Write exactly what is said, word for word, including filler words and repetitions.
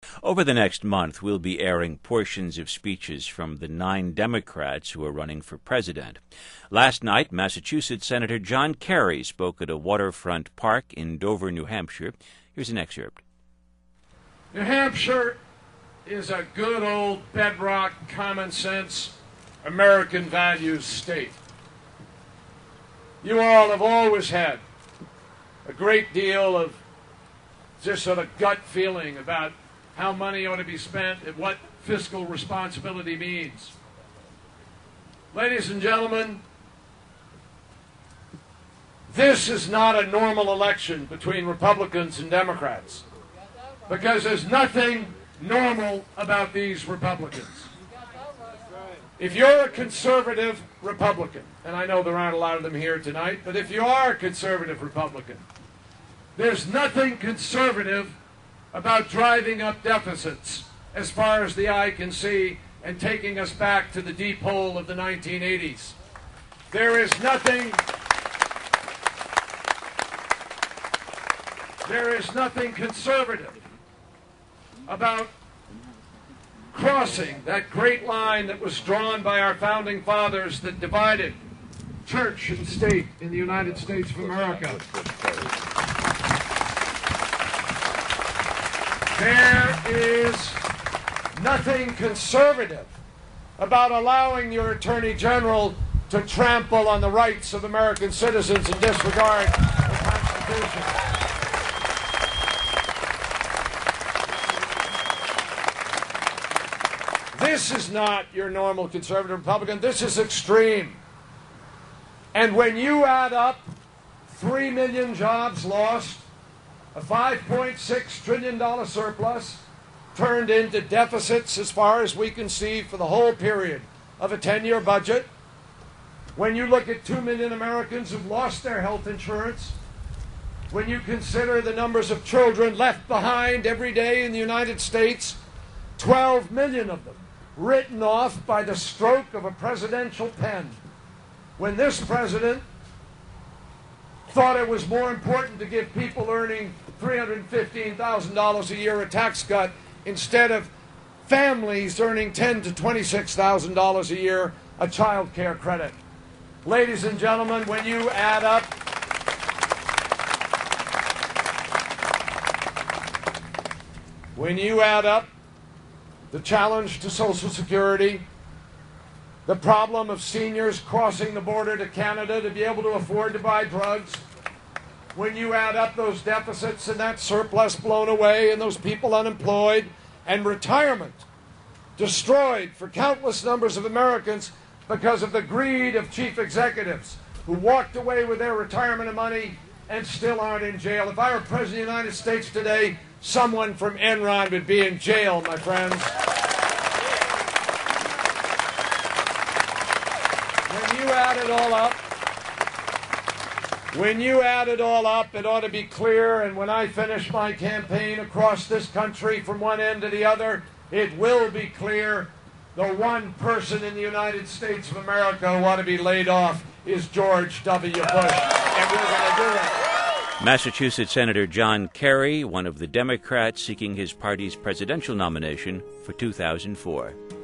Over the next month, we'll be airing portions of speeches from the nine Democrats who are running for president. Last night, Massachusetts Senator John Kerry spoke at a waterfront park in Dover, New Hampshire. Here's an excerpt. New Hampshire is a good old bedrock, common sense, American values state. You all have always had a great deal of just sort of gut feeling about how money ought to be spent and what fiscal responsibility means. Ladies and gentlemen, this is not a normal election between Republicans and Democrats, because there's nothing normal about these Republicans. If you're a conservative Republican, and I know there aren't a lot of them here tonight, but if you are a conservative Republican, there's nothing conservative about driving up deficits as far as the eye can see and taking us back to the deep hole of the nineteen eighties. There is nothing, there is nothing conservative about crossing that great line that was drawn by our founding fathers that divided church and state in the United States of America. There is nothing conservative about allowing your Attorney General to trample on the rights of American citizens and disregard the Constitution. This is not your normal conservative Republican. This is extreme. And when you add up three million jobs lost, a five point six trillion dollars surplus turned into deficits as far as we can see for the whole period of a ten-year budget, when you look at two million Americans who've lost their health insurance, when you consider the numbers of children left behind every day in the United States, twelve million of them written off by the stroke of a presidential pen, when this president thought it was more important to give people earning three hundred fifteen thousand dollars a year a tax cut instead of families earning ten thousand to twenty-six thousand dollars a year a child care credit. Ladies and gentlemen, when you add up when you add up the challenge to Social Security, the problem of seniors crossing the border to Canada to be able to afford to buy drugs, when you add up those deficits and that surplus blown away and those people unemployed and retirement destroyed for countless numbers of Americans because of the greed of chief executives who walked away with their retirement money and still aren't in jail. If I were President of the United States today, someone from Enron would be in jail, my friends. When you add it all up, when you add it all up, it ought to be clear, and when I finish my campaign across this country from one end to the other, it will be clear the one person in the United States of America who ought to be laid off is George W. Bush, and we're going to do it. Massachusetts Senator John Kerry, one of the Democrats seeking his party's presidential nomination for two thousand four.